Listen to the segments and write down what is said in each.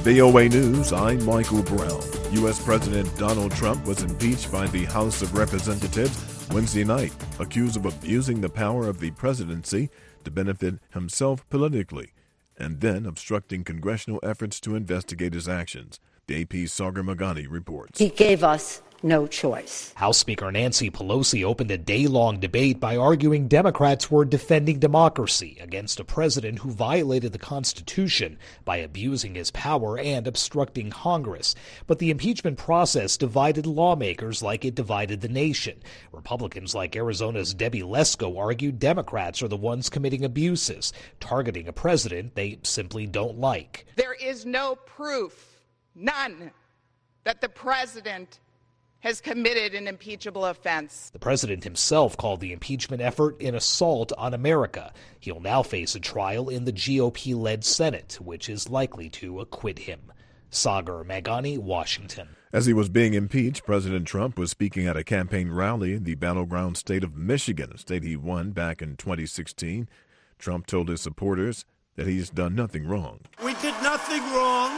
VOA News, I'm Michael Brown. U.S. President Donald Trump was impeached by the House of Representatives Wednesday night, accused of abusing the power of the presidency to benefit himself politically, and then obstructing congressional efforts to investigate his actions. The AP's Sagar Meghani reports. He gave us no choice. House Speaker Nancy Pelosi opened a day-long debate by arguing Democrats were defending democracy against a president who violated the Constitution by abusing his power and obstructing Congress. But the impeachment process divided lawmakers like it divided the nation. Republicans like Arizona's Debbie Lesko argued Democrats are the ones committing abuses, targeting a president they simply don't like. There is no proof, none, that the president has committed an impeachable offense. The president himself called the impeachment effort an assault on America. He'll now face a trial in the GOP-led Senate, which is likely to acquit him. Sagar Meghani, Washington. As he was being impeached, President Trump was speaking at a campaign rally in the battleground state of Michigan, a state he won back in 2016. Trump told his supporters that he's done nothing wrong. We did nothing wrong.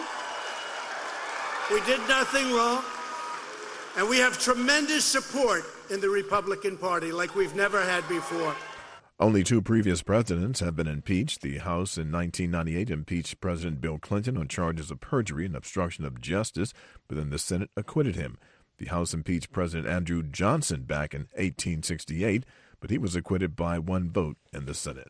We did nothing wrong. And we have tremendous support in the Republican Party like we've never had before. Only two previous presidents have been impeached. The House in 1998 impeached President Bill Clinton on charges of perjury and obstruction of justice, but then the Senate acquitted him. The House impeached President Andrew Johnson back in 1868, but he was acquitted by one vote in the Senate.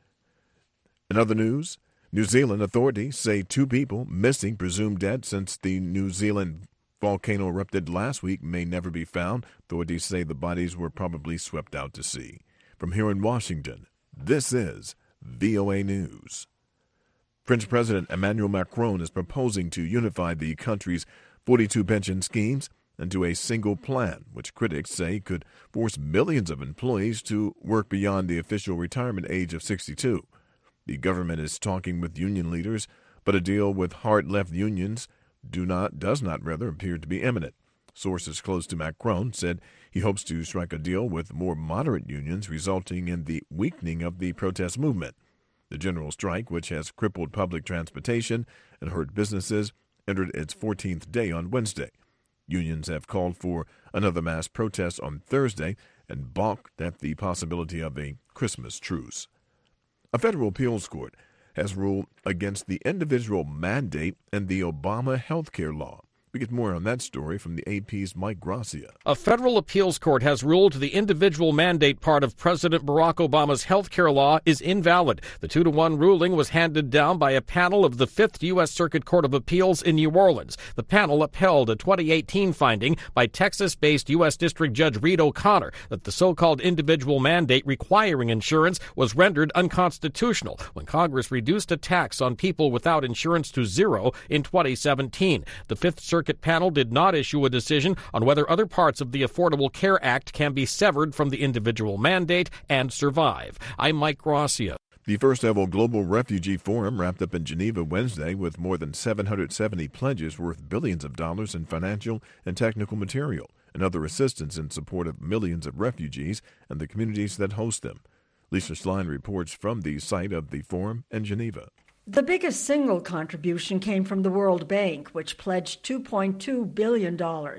In other news, New Zealand authorities say two people missing, presumed dead since the New Zealand volcano erupted last week, may never be found. Authorities say the bodies were probably swept out to sea. From here in Washington, this is VOA News. French President Emmanuel Macron is proposing to unify the country's 42 pension schemes into a single plan, which critics say could force millions of employees to work beyond the official retirement age of 62. The government is talking with union leaders, but a deal with hard-left unions does not appear to be imminent. Sources close to Macron said he hopes to strike a deal with more moderate unions, resulting in the weakening of the protest movement. The general strike, which has crippled public transportation and hurt businesses, entered its 14th day on Wednesday. Unions have called for another mass protest on Thursday and balked at the possibility of a Christmas truce. A federal appeals court has ruled against the individual mandate in the Obama health care law. We get more on that story from the AP's Mike Gracia. A federal appeals court has ruled the individual mandate part of President Barack Obama's health care law is invalid. The 2-1 ruling was handed down by a panel of the 5th U.S. Circuit Court of Appeals in New Orleans. The panel upheld a 2018 finding by Texas-based U.S. District Judge Reed O'Connor that the so-called individual mandate requiring insurance was rendered unconstitutional when Congress reduced a tax on people without insurance to zero in 2017. The 5th Circuit panel did not issue a decision on whether other parts of the Affordable Care Act can be severed from the individual mandate and survive. I'm Mike Gracia. The first ever Global Refugee Forum wrapped up in Geneva Wednesday with more than 770 pledges worth billions of dollars in financial and technical material and other assistance in support of millions of refugees and the communities that host them. Lisa Schlein reports from the site of the forum in Geneva. The biggest single contribution came from the World Bank, which pledged $2.2 billion.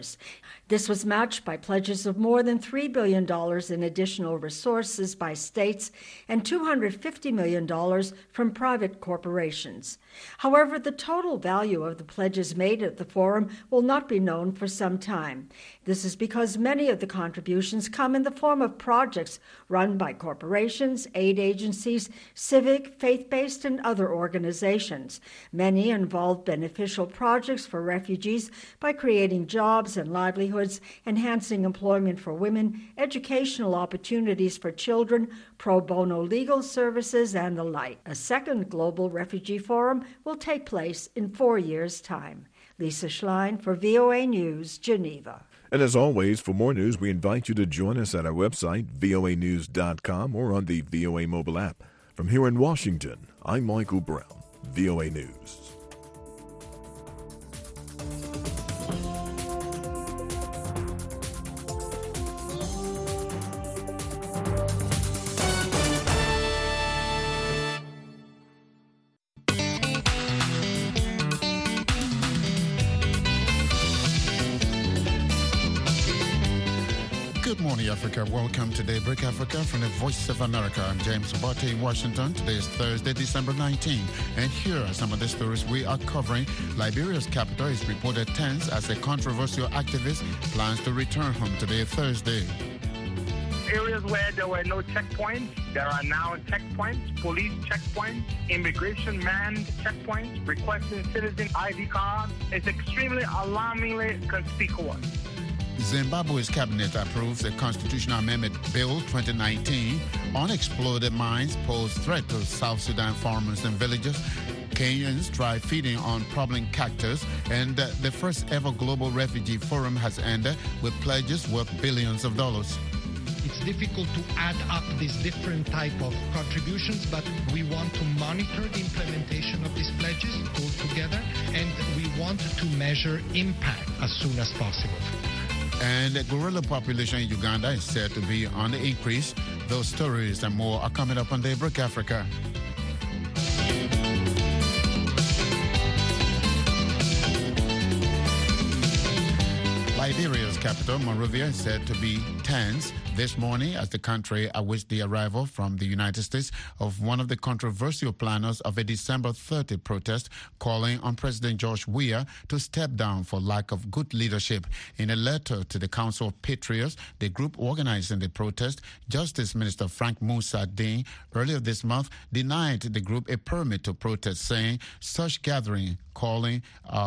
This was matched by pledges of more than $3 billion in additional resources by states and $250 million from private corporations. However, the total value of the pledges made at the forum will not be known for some time. This is because many of the contributions come in the form of projects run by corporations, aid agencies, civic, faith-based, and other organizations. Many involve beneficial projects for refugees by creating jobs and livelihoods, enhancing employment for women, educational opportunities for children, pro bono legal services, and the like. A second Global Refugee Forum will take place in 4 years' time. Lisa Schlein for VOA News, Geneva. And as always, for more news, we invite you to join us at our website, voanews.com, or on the VOA mobile app. From here in Washington, I'm Michael Brown, VOA News. Good morning, Africa. Welcome to Daybreak Africa from the Voice of America. I'm James Obote in Washington. Today is Thursday, December 19. And here are some of the stories we are covering. Liberia's capital is reported tense as a controversial activist plans to return home today, Thursday. Areas where there were no checkpoints, there are now checkpoints, police checkpoints, immigration manned checkpoints, requesting citizen ID cards. It's extremely alarmingly conspicuous. Zimbabwe's cabinet approves a constitutional amendment bill 2019. Unexploded mines pose threat to South Sudan farmers and villagers. Kenyans try feeding on problem cactus, and the first ever global refugee forum has ended with pledges worth billions of dollars. It's difficult to add up these different type of contributions, but we want to monitor the implementation of these pledges altogether, and we want to measure impact as soon as possible. And the gorilla population in Uganda is said to be on the increase. Those stories and more are coming up on Daybreak Africa. Liberia's capital, Monrovia, is said to be tense this morning as the country awaits the arrival from the United States of one of the controversial planners of a December 30 protest calling on President George Weah to step down for lack of good leadership. In a letter to the Council of Patriots, the group organizing the protest, Justice Minister Frank Musa Ding, earlier this month denied the group a permit to protest, saying such gathering calling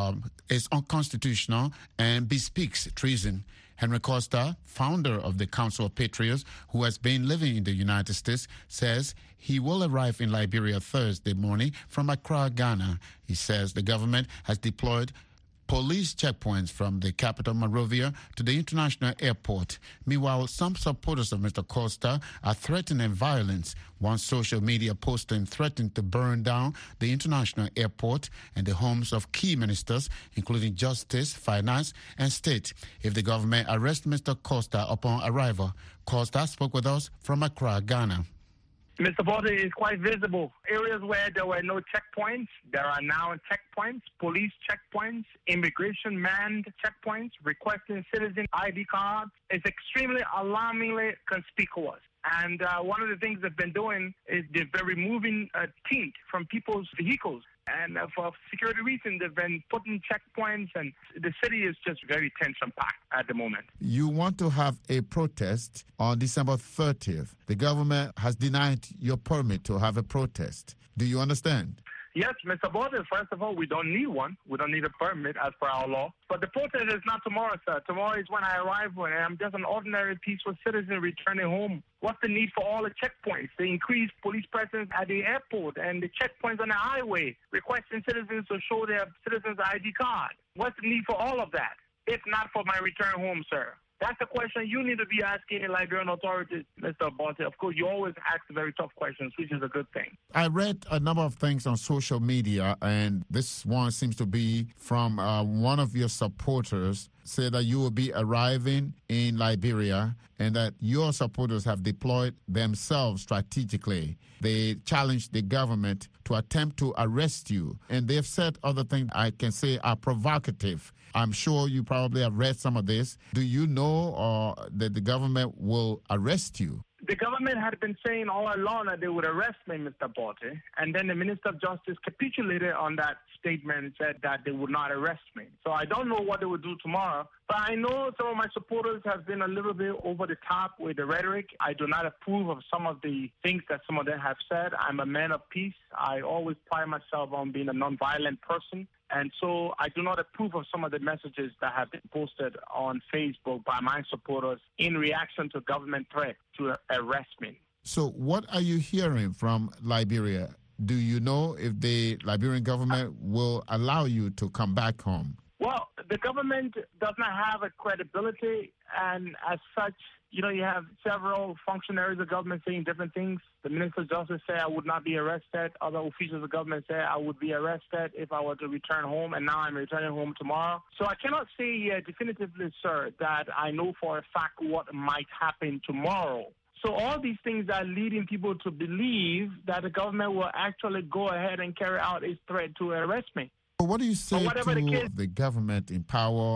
is unconstitutional and bespeaks treason. Henry Costa, founder of the Council of Patriots, who has been living in the United States, says he will arrive in Liberia Thursday morning from Accra, Ghana. He says the government has deployed police checkpoints from the capital, Monrovia, to the international airport. Meanwhile, some supporters of Mr. Costa are threatening violence. One social media posting threatened to burn down the international airport and the homes of key ministers, including Justice, Finance, and State, if the government arrests Mr. Costa upon arrival. Costa spoke with us from Accra, Ghana. Mr. Porter, is quite visible. Areas where there were no checkpoints, there are now checkpoints, police checkpoints, immigration manned checkpoints, requesting citizen ID cards. It's extremely alarmingly conspicuous. And one of the things they've been doing is they're removing tint from people's vehicles. And for security reasons, they've been putting checkpoints, and the city is just very tension-packed at the moment. You want to have a protest on December 30th. The government has denied your permit to have a protest. Do you understand? Yes, Mr. Borden, first of all, we don't need one. We don't need a permit as per our law. But the protest is not tomorrow, sir. Tomorrow is when I arrive, and I'm just an ordinary peaceful citizen returning home. What's the need for all the checkpoints? The increased police presence at the airport and the checkpoints on the highway, requesting citizens to show their citizens' ID card. What's the need for all of that, if not for my return home, sir? That's the question you need to be asking the Liberian authorities, Mr. Bonte. Of course, you always ask very tough questions, which is a good thing. I read a number of things on social media, and this one seems to be from one of your supporters, say that you will be arriving in Liberia and that your supporters have deployed themselves strategically. They challenged the government to attempt to arrest you, and they've said other things I can say are provocative. I'm sure you probably have read some of this. Do you know that the government will arrest you? The government had been saying all along that they would arrest me, Mr. Bote, and then the Minister of Justice capitulated on that statement and said that they would not arrest me. So I don't know what they would do tomorrow, but I know some of my supporters have been a little bit over the top with the rhetoric. I do not approve of some of the things that some of them have said. I'm a man of peace. I always pride myself on being a nonviolent person. And so I do not approve of some of the messages that have been posted on Facebook by my supporters in reaction to government threat to arrest me. So what are you hearing from Liberia? Do you know if the Liberian government will allow you to come back home? Well, the government does not have a credibility, and as such, you have several functionaries of government saying different things. The Minister of Justice said I would not be arrested. Other officials of government said I would be arrested if I were to return home, and now I'm returning home tomorrow. So I cannot say definitively, sir, that I know for a fact what might happen tomorrow. So all these things are leading people to believe that the government will actually go ahead and carry out its threat to arrest me. What do you say to the government in power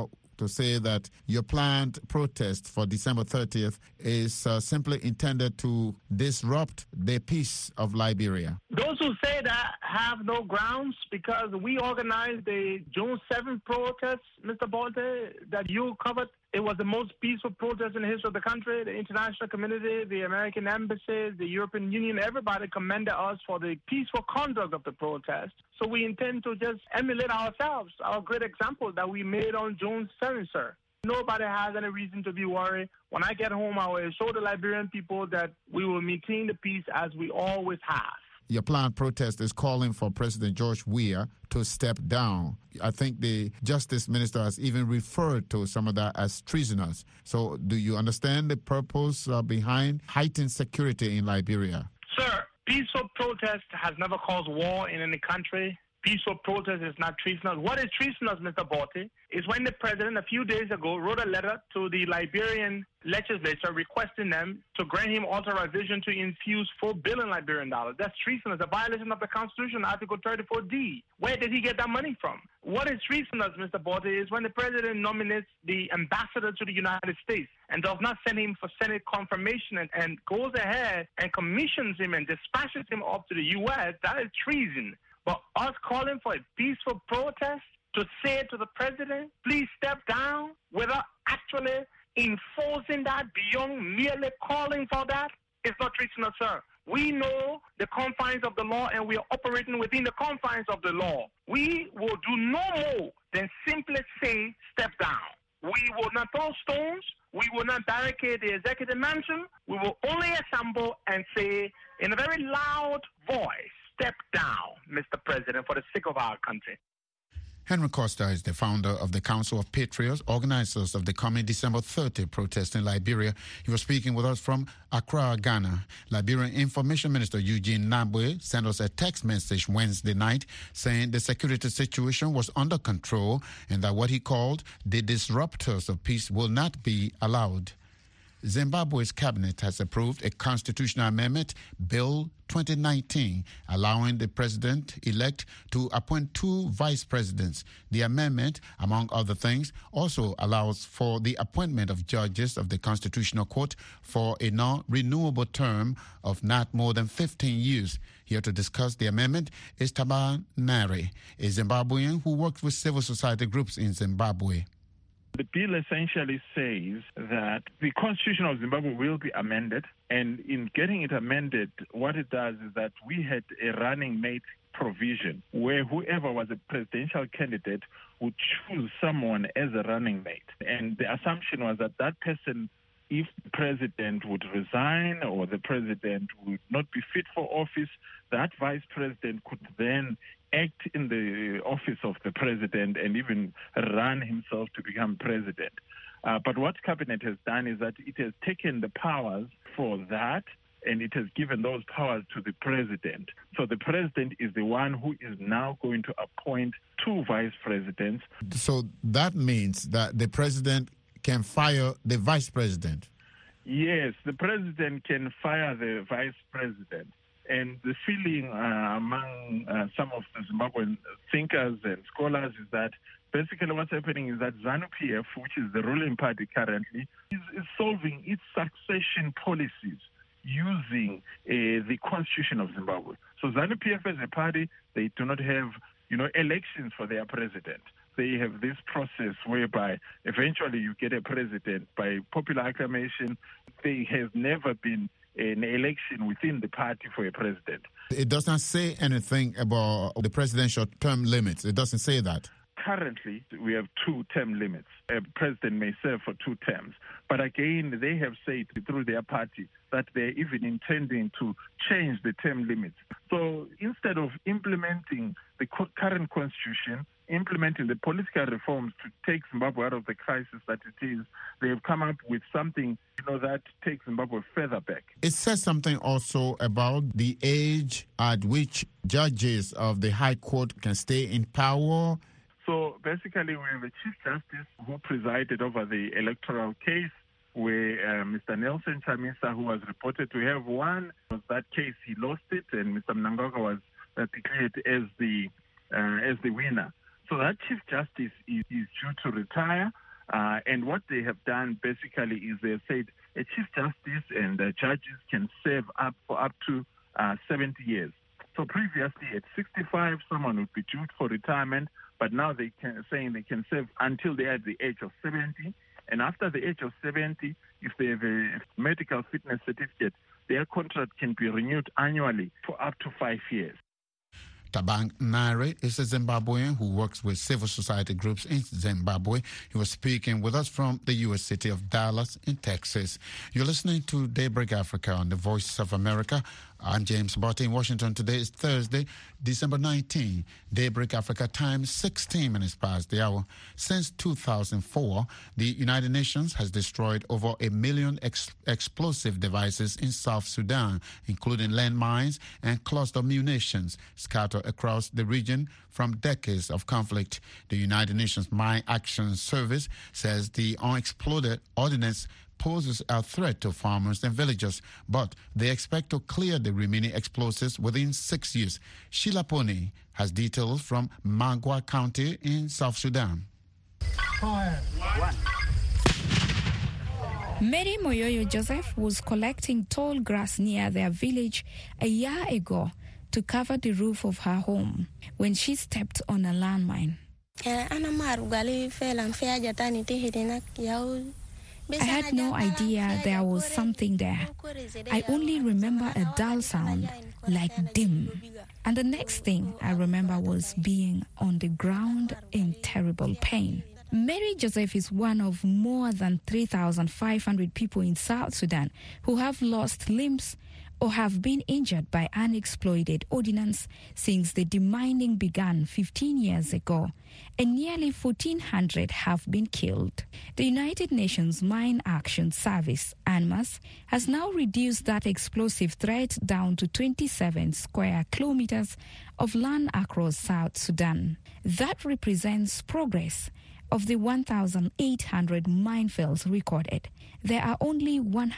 to say that your planned protest for December 30th is simply intended to disrupt the peace of Liberia? Those who say that have no grounds, because we organized the June 7th protest, Mr. Bolte, that you covered. It was the most peaceful protest in the history of the country. The international community, the American embassy, the European Union, everybody commended us for the peaceful conduct of the protest. So we intend to just emulate ourselves, our great example that we made on June 7th, sir. Nobody has any reason to be worried. When I get home, I will show the Liberian people that we will maintain the peace as we always have. Your planned protest is calling for President George Weah to step down. I think the Justice Minister has even referred to some of that as treasonous. So do you understand the purpose behind heightened security in Liberia? Sir, peaceful protest has never caused war in any country. Peaceful protest is not treasonous. What is treasonous, Mr. Bolte, is when the president a few days ago wrote a letter to the Liberian legislature requesting them to grant him authorization to infuse $4 billion Liberian dollars. That's treasonous, a violation of the Constitution, Article 34D. Where did he get that money from? What is treasonous, Mr. Bolte, is when the president nominates the ambassador to the United States and does not send him for Senate confirmation and goes ahead and commissions him and dispatches him up to the U.S. That is treason. But us calling for a peaceful protest to say to the president, please step down, without actually enforcing that beyond merely calling for that, is not treasonous, sir. We know the confines of the law and we are operating within the confines of the law. We will do no more than simply say step down. We will not throw stones. We will not barricade the executive mansion. We will only assemble and say in a very loud voice, step down, Mr. President, for the sake of our country. Henry Costa is the founder of the Council of Patriots, organizers of the coming December 30 protest in Liberia. He was speaking with us from Accra, Ghana. Liberian Information Minister Eugene Nabwe sent us a text message Wednesday night saying the security situation was under control and that what he called the disruptors of peace will not be allowed. Zimbabwe's cabinet has approved a constitutional amendment, Bill 2019, allowing the president-elect to appoint 2 vice presidents. The amendment, among other things, also allows for the appointment of judges of the Constitutional Court for a non-renewable term of not more than 15 years. Here to discuss the amendment is Taban Nare, a Zimbabwean who works with civil society groups in Zimbabwe. The bill essentially says that the Constitution of Zimbabwe will be amended, and in getting it amended, what it does is that we had a running mate provision where whoever was a presidential candidate would choose someone as a running mate. And the assumption was that that person, if the president would resign or the president would not be fit for office, that vice president could then act in the office of the president and even run himself to become president. But what cabinet has done is that it has taken the powers for that and it has given those powers to the president. So the president is the one who is now going to appoint 2 vice presidents. So that means that the president can fire the vice president? Yes, the president can fire the vice president. And the feeling among some of the Zimbabwean thinkers and scholars is that basically what's happening is that ZANU-PF, which is the ruling party currently, is solving its succession policies using the Constitution of Zimbabwe. So ZANU-PF as a party, they do not have, elections for their president. They have this process whereby eventually you get a president by popular acclamation. There has never been an election within the party for a president. It doesn't say anything about the presidential term limits. It doesn't say that. Currently, we have 2 term limits. A president may serve for 2 terms. But again, they have said through their party that they're even intending to change the term limits. So instead of implementing the current constitution, implementing the political reforms to take Zimbabwe out of the crisis that it is, they have come up with something that takes Zimbabwe further back. It says something also about the age at which judges of the High Court can stay in power. So basically, we have a Chief Justice who presided over the electoral case where Mr. Nelson Chamisa, who was reported to have won that case, he lost it, and Mr. Mnangagwa was declared as the winner. So that Chief Justice is due to retire. And what they have done basically is they said a Chief Justice and judges can serve for up to 70 years. So previously at 65, someone would be due for retirement, but now they can serve until they are at the age of 70. And after the age of 70, if they have a medical fitness certificate, their contract can be renewed annually for up to 5 years. Tabang Naire is a Zimbabwean who works with civil society groups in Zimbabwe. He was speaking with us from the U.S. city of Dallas in Texas. You're listening to Daybreak Africa on the Voice of America. I'm James Botte in Washington. Today is Thursday, December 19. Daybreak Africa time, 16 minutes past the hour. Since 2004, the United Nations has destroyed over 1 million explosive devices in South Sudan, including landmines and cluster munitions scattered across the region from decades of conflict. The United Nations Mine Action Service says the unexploded ordnance poses a threat to farmers and villagers, but they expect to clear the remaining explosives within 6 years. Sheila Pony has details from Magua County in South Sudan. Mary Moyoyo Joseph was collecting tall grass near their village a year ago to cover the roof of her home when she stepped on a landmine. I had no idea there was something there. I only remember a dull sound, like dim. And the next thing I remember was being on the ground in terrible pain. Mary Joseph is one of more than 3,500 people in South Sudan who have lost limbs or have been injured by unexploded ordnance since the demining began 15 years ago, and nearly 1,400 have been killed. The United Nations Mine Action Service, UNMAS, has now reduced that explosive threat down to 27 square kilometers of land across South Sudan. That represents progress. Of the 1,800 minefields recorded, there are only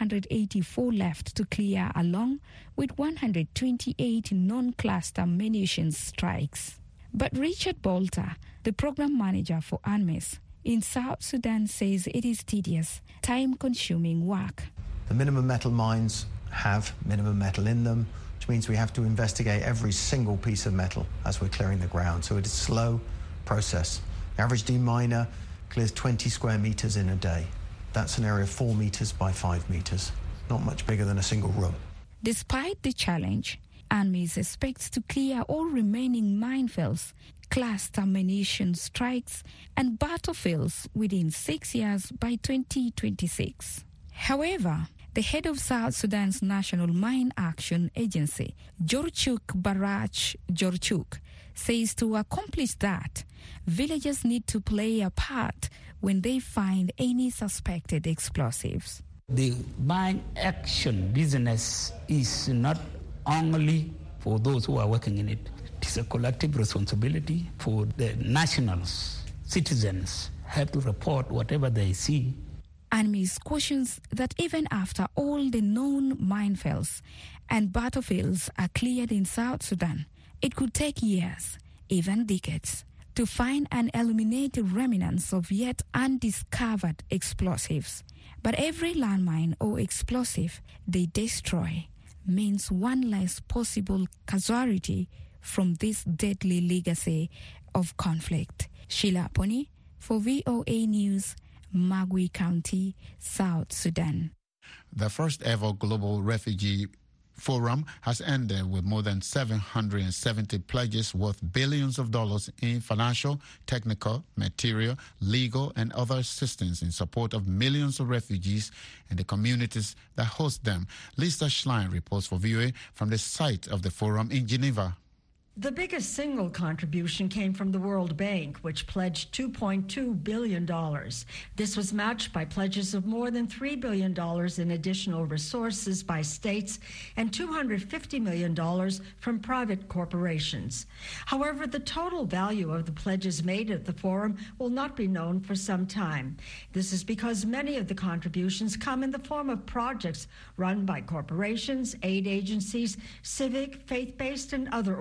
184 left to clear, along with 128 non-cluster munitions strikes. But Richard Bolter, the program manager for UNMAS in South Sudan, says it is tedious, time-consuming work. The minimum metal mines have minimum metal in them, which means we have to investigate every single piece of metal as we're clearing the ground. So it is a slow process. The average deminer clears 20 square meters in a day. That's an area of 4 meters by 5 meters, not much bigger than a single room. Despite the challenge, UNMAS expects to clear all remaining minefields, cluster munition strikes, and battlefields within 6 years by 2026. However, the head of South Sudan's National Mine Action Agency, Jorchuk Barach Jorchuk, says to accomplish that, villagers need to play a part when they find any suspected explosives. The mine action business is not only for those who are working in it. It is a collective responsibility for the nationals. Citizens have to report whatever they see. UNMAS cautions that even after all the known minefields and battlefields are cleared in South Sudan, it could take years, even decades, to find and eliminate the remnants of yet undiscovered explosives. But every landmine or explosive they destroy means one less possible casualty from this deadly legacy of conflict. Sheila Pony for VOA News, Magui County, South Sudan. The first ever Global Refugee Forum has ended with more than 770 pledges worth billions of dollars in financial, technical, material, legal, and other assistance in support of millions of refugees and the communities that host them. Lisa Schlein reports for VOA from the site of the forum in Geneva. The biggest single contribution came from the World Bank, which pledged $2.2 billion. This was matched by pledges of more than $3 billion in additional resources by states and $250 million from private corporations. However, the total value of the pledges made at the forum will not be known for some time. This is because many of the contributions come in the form of projects run by corporations, aid agencies, civic, faith-based, and other organizations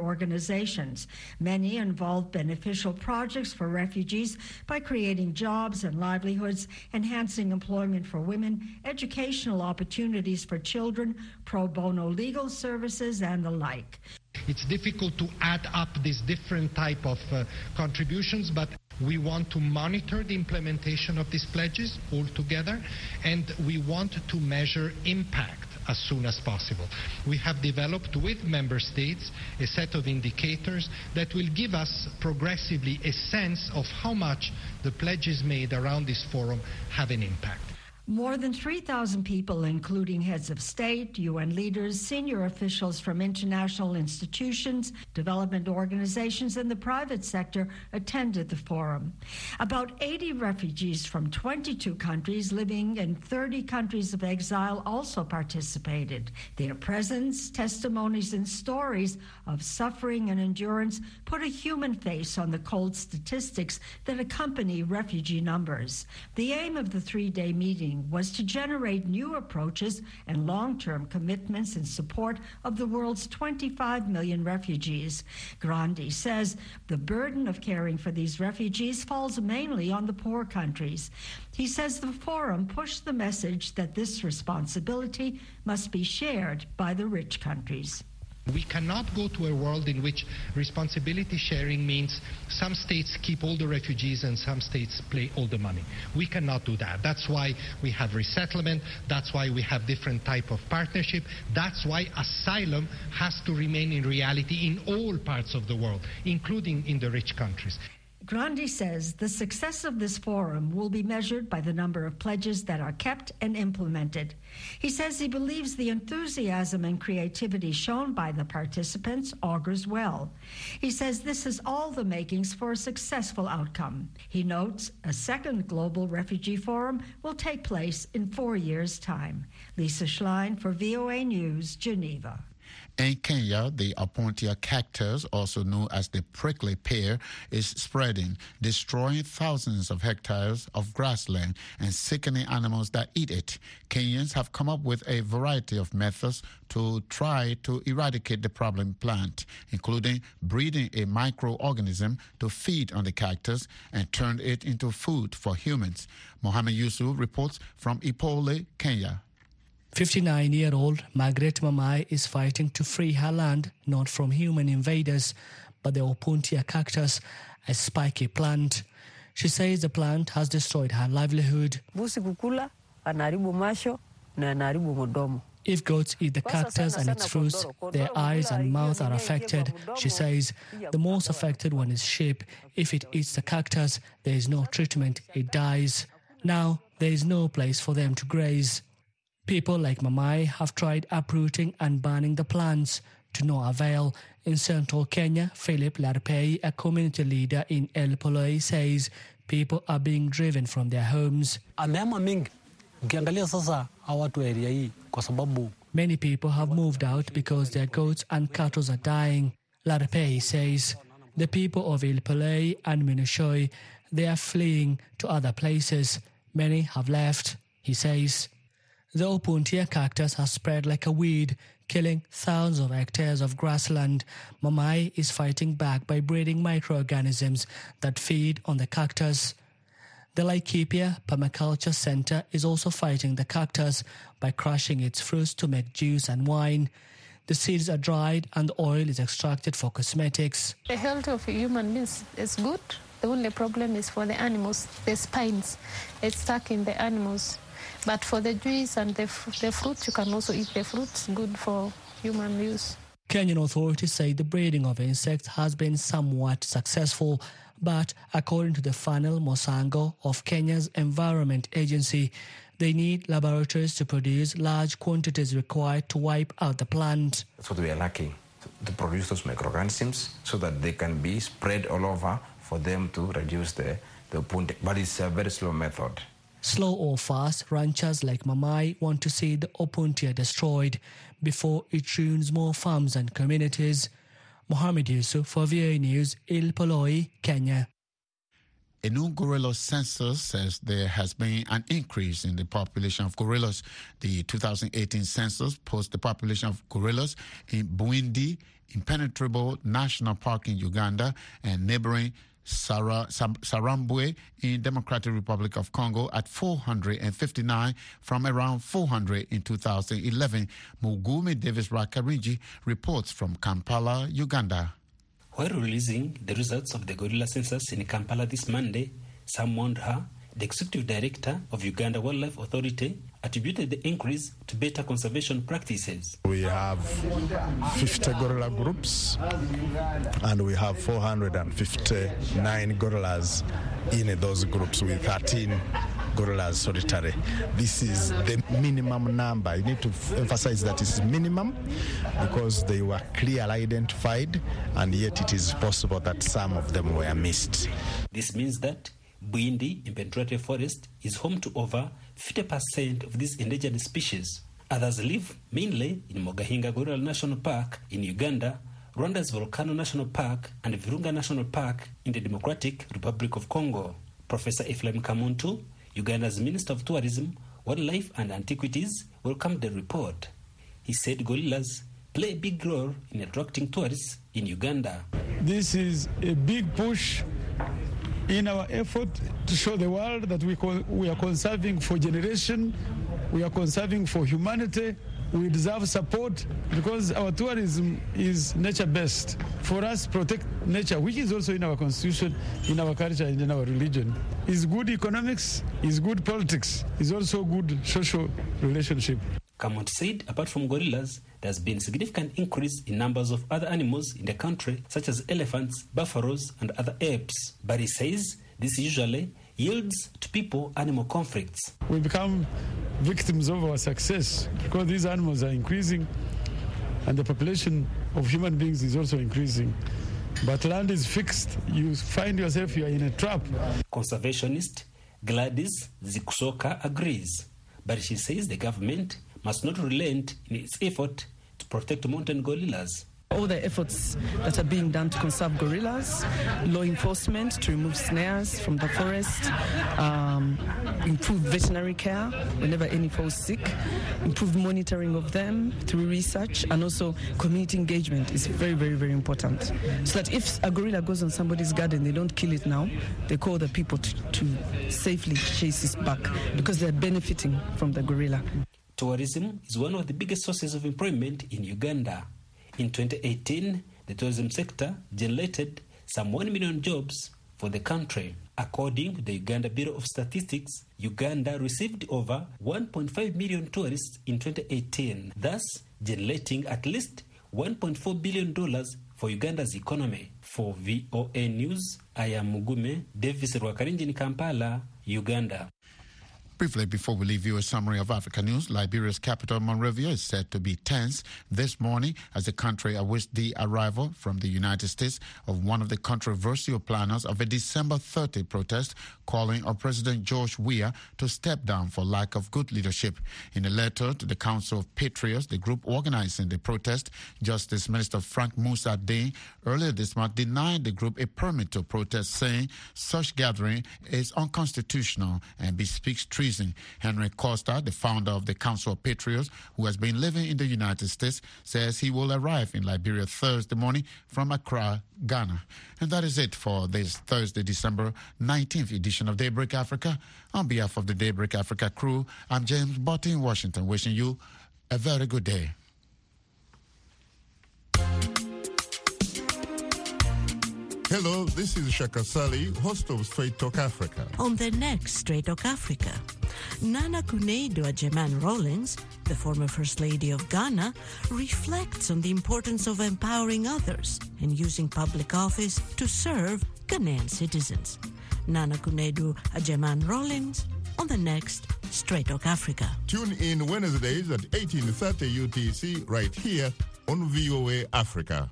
organizations. Many involve beneficial projects for refugees by creating jobs and livelihoods, enhancing employment for women, educational opportunities for children, pro bono legal services, and the like. It's difficult to add up these different type of contributions, but we want to monitor the implementation of these pledges altogether, and we want to measure impact as soon as possible. We have developed with member states a set of indicators that will give us progressively a sense of how much the pledges made around this forum have an impact. More than 3,000 people, including heads of state, UN leaders, senior officials from international institutions, development organizations, and the private sector, attended the forum. About 80 refugees from 22 countries living in 30 countries of exile also participated. Their presence, testimonies, and stories of suffering and endurance put a human face on the cold statistics that accompany refugee numbers. The aim of the three-day meeting was to generate new approaches and long-term commitments in support of the world's 25 million refugees. Grandi says the burden of caring for these refugees falls mainly on the poor countries. He says the forum pushed the message that this responsibility must be shared by the rich countries. We cannot go to a world in which responsibility sharing means some states keep all the refugees and some states pay all the money. We cannot do that. That's why we have resettlement. That's why we have different type of partnership. That's why asylum has to remain in reality in all parts of the world, including in the rich countries. Grandi says the success of this forum will be measured by the number of pledges that are kept and implemented. He says he believes the enthusiasm and creativity shown by the participants augurs well. He says this is all the makings for a successful outcome. He notes a second global refugee forum will take place in 4 years' time. Lisa Schlein for VOA News, Geneva. In Kenya, the Opuntia cactus, also known as the prickly pear, is spreading, destroying thousands of hectares of grassland and sickening animals that eat it. Kenyans have come up with a variety of methods to try to eradicate the problem plant, including breeding a microorganism to feed on the cactus and turn it into food for humans. Mohammed Yusuf reports from Ipole, Kenya. 59-year-old Margaret Mamai is fighting to free her land, not from human invaders, but the Opuntia cactus, a spiky plant. She says the plant has destroyed her livelihood. If goats eat the cactus and its fruits, their eyes and mouth are affected. She says the most affected one is sheep. If it eats the cactus, there is no treatment, it dies. Now, there is no place for them to graze. People like Mamai have tried uprooting and burning the plants, to no avail. In central Kenya, Philip Larpei, a community leader in El Poloi, says people are being driven from their homes. Many people have moved out because their goats and cattle are dying. Larpei says the people of El Poloi and Minushoi, they are fleeing to other places. Many have left, he says. The Opuntia cactus has spread like a weed, killing thousands of hectares of grassland. Mamai is fighting back by breeding microorganisms that feed on the cactus. The Laikipia Permaculture Center is also fighting the cactus by crushing its fruits to make juice and wine. The seeds are dried and the oil is extracted for cosmetics. The health of human beings is good. The only problem is for the animals, the spines. It's stuck in the animals. But for the juice and the fruit, you can also eat the fruits, good for human use. Kenyan authorities say the breeding of insects has been somewhat successful, but according to the Fanel Mosango of Kenya's Environment Agency, they need laboratories to produce large quantities required to wipe out the plant. That's what we are lacking, to produce those microorganisms so that they can be spread all over for them to reduce the Opuntia. But it's a very slow method. Slow or fast, ranchers like Mamai want to see the Opuntia destroyed before it ruins more farms and communities. Mohammed Yusuf for VOA News, Il Poloi, Kenya. A new gorilla census says there has been an increase in the population of gorillas. The 2018 census posted the population of gorillas in Burundi Impenetrable National Park in Uganda and neighboring Sarambwe in Democratic Republic of Congo at 459 from around 400 in 2011. Mugume Davis Rakarinji reports from Kampala, Uganda. While releasing the results of the gorilla census in Kampala this Monday, Sam Mwandha, the executive director of Uganda Wildlife Authority, attributed the increase to better conservation practices. We have 50 gorilla groups and we have 459 gorillas in those groups with 13 gorillas solitary. This is the minimum number. You need to emphasize that it's minimum because they were clearly identified and yet it is possible that some of them were missed. This means that Bwindi Impenetrable Forest is home to over 50% of these endangered species. Others live mainly in Mogahinga Gorilla National Park in Uganda, Rwanda's Volcano National Park, and Virunga National Park in the Democratic Republic of Congo. Professor Ephraim Kamuntu, Uganda's Minister of Tourism, Wildlife and Antiquities, welcomed the report. He said gorillas play a big role in attracting tourists in Uganda. This is a big push in our effort to show the world that we are conserving for generation, we are conserving for humanity. We deserve support because our tourism is nature-based. For us, protect nature, which is also in our constitution, in our culture, and in our religion, is good economics, is good politics, is also good social relationship. Kamont said apart from gorillas, there's been significant increase in numbers of other animals in the country, such as elephants, buffaloes, and other apes. But he says this usually yields to people-animal conflicts. We become victims of our success because these animals are increasing and the population of human beings is also increasing. But land is fixed. You find yourself, you are in a trap. Conservationist Gladys Zikusoka agrees, but she says the government must not relent in its effort to protect mountain gorillas. All the efforts that are being done to conserve gorillas, law enforcement to remove snares from the forest, improve veterinary care whenever any falls sick, improve monitoring of them through research, and also community engagement is very, very, very important. So that if a gorilla goes on somebody's garden, they don't kill it now, they call the people to safely chase it back because they're benefiting from the gorilla. Tourism is one of the biggest sources of employment in Uganda. In 2018, the tourism sector generated some 1 million jobs for the country. According to the Uganda Bureau of Statistics, Uganda received over 1.5 million tourists in 2018, thus generating at least $1.4 billion for Uganda's economy. For VOA News, I am Mugume Davis Rwakarinji in Kampala, Uganda. Briefly, before we leave you a summary of Africa news, Liberia's capital, Monrovia, is said to be tense this morning as the country awaits the arrival from the United States of one of the controversial planners of a December 30 protest calling on President George Weah to step down for lack of good leadership. In a letter to the Council of Patriots, the group organizing the protest, Justice Minister Frank Musa Dane earlier this month denied the group a permit to protest, saying such gathering is unconstitutional and bespeaks treason. Henry Costa, the founder of the Council of Patriots, who has been living in the United States, says he will arrive in Liberia Thursday morning from Accra, Ghana. And that is it for this Thursday, December 19th edition of Daybreak Africa. On behalf of the Daybreak Africa crew, I'm James Botti in Washington, wishing you a very good day. Hello, this is Shaka Sali, host of Straight Talk Africa. On the next Straight Talk Africa, Nana Akufo-Addo Rawlings, the former First Lady of Ghana, reflects on the importance of empowering others and using public office to serve Ghanaian citizens. Nana Akufo-Addo Rawlings on the next Straight Talk Africa. Tune in Wednesdays at 18:30 UTC right here on VOA Africa.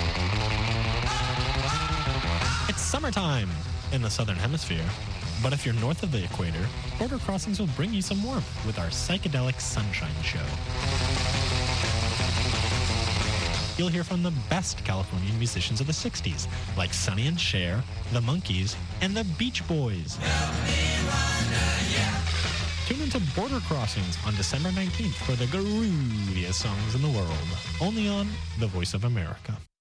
It's summertime in the Southern Hemisphere, but if you're north of the equator, Border Crossings will bring you some warmth with our Psychedelic Sunshine Show. You'll hear from the best Californian musicians of the 60s, like Sonny and Cher, the Monkees, and the Beach Boys. Tune into Border Crossings on December 19th for the grooviest songs in the world. Only on The Voice of America.